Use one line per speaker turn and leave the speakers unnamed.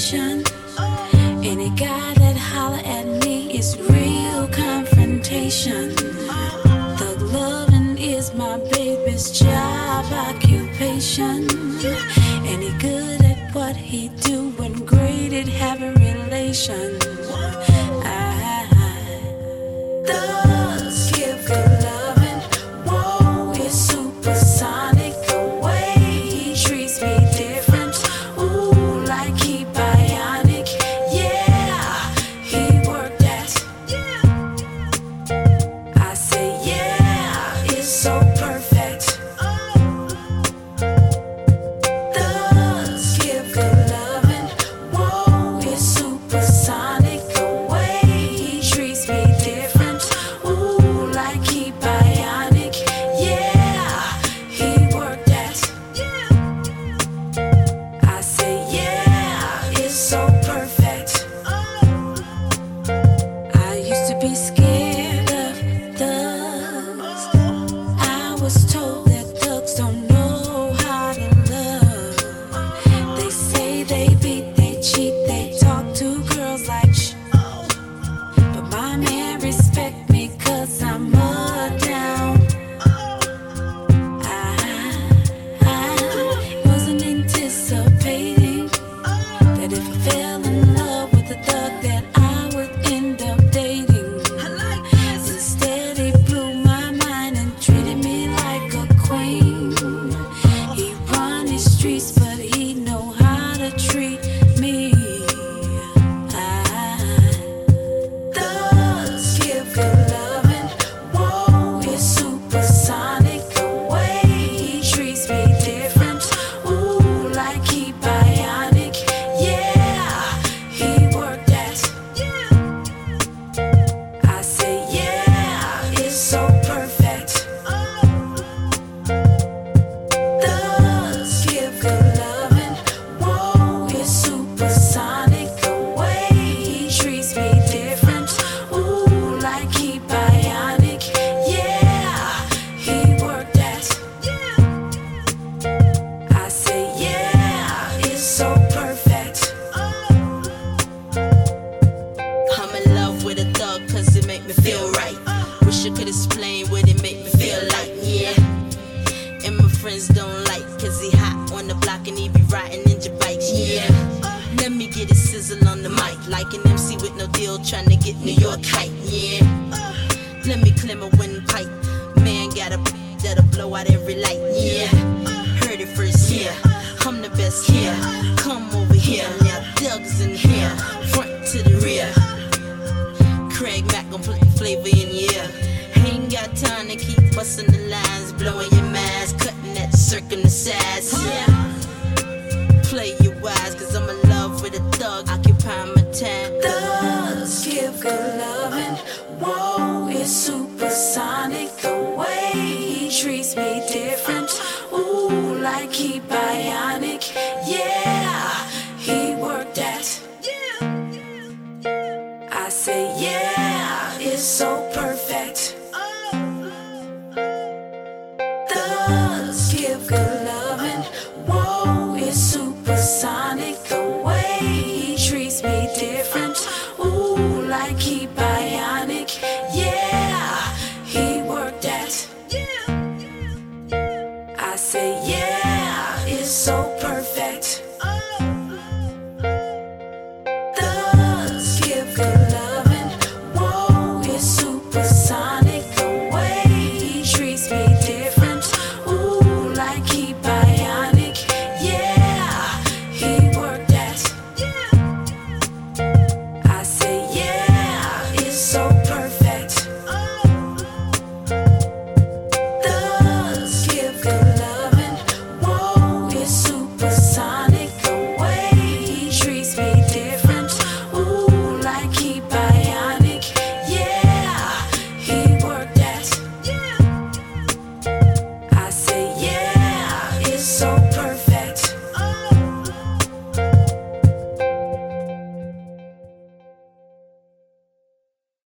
occupation. Any guy that holler at me is real confrontation. Thug loving is my baby's job occupation. And he good at what he do when graded having relation. Thugs give good loving. Whoa, it's supersonic. The way he treats me different. Ooh, like he bionic. Yeah, he worked that. I say yeah, it's so perfect. Thugs give good loving. Whoa, it's supersonic. The way he treats me different. Ooh, like he bionic. Yeah, he worked that. I say yeah, it's so perfect. I used to be scared of thugs. I was told that thugs don't know how to love. They say they beat, they cheat, they talk to girls like shh. But my man respect me 'cause I'm mud down. I wasn't anticipating that if I fell in love with a thug that I would end up dating. Instead he blew my mind and treated me like a queen. He run his streets but he know how to treat me. Thugs give good loving. Whoa, it's supersonic. The way he treats me different. Ooh, like he bionic. Yeah, he worked that. I say yeah, it's so perfect. Thugs give good loving. Whoa, it's supersonic. The way he treats me different. Ooh, like he bionic. Yeah, he worked that. I say yeah, it's so perfect.
I'm in love with a thug 'cause it make me feel right. Wish I could explain what it make me feel like, yeah. And my friends don't like 'cause he hot on the block and he be riding ninja bikes, yeah. Let me get a sizzle on the mic, like an MC with no deal trying to get New York hype, yeah. Let me clear my windpipe, man got a that'll blow out every light, yeah. Heard it first, yeah. I'm the best here. Come over here, now thugs in here, front to the rear. Craig Mack gon' put the flavor in your ear. Ain't got time to keep busting the lines, blowing your mask, cutting that circle the size. Yeah. Play your wise, 'cause I'm in love with a thug, occupying my time.
Thugs give good loving. Whoa, it's supersonic. The way he treats me different. Ooh, like he bionic. Yeah, he worked that. I say yeah, it's so perfect. Thugs give good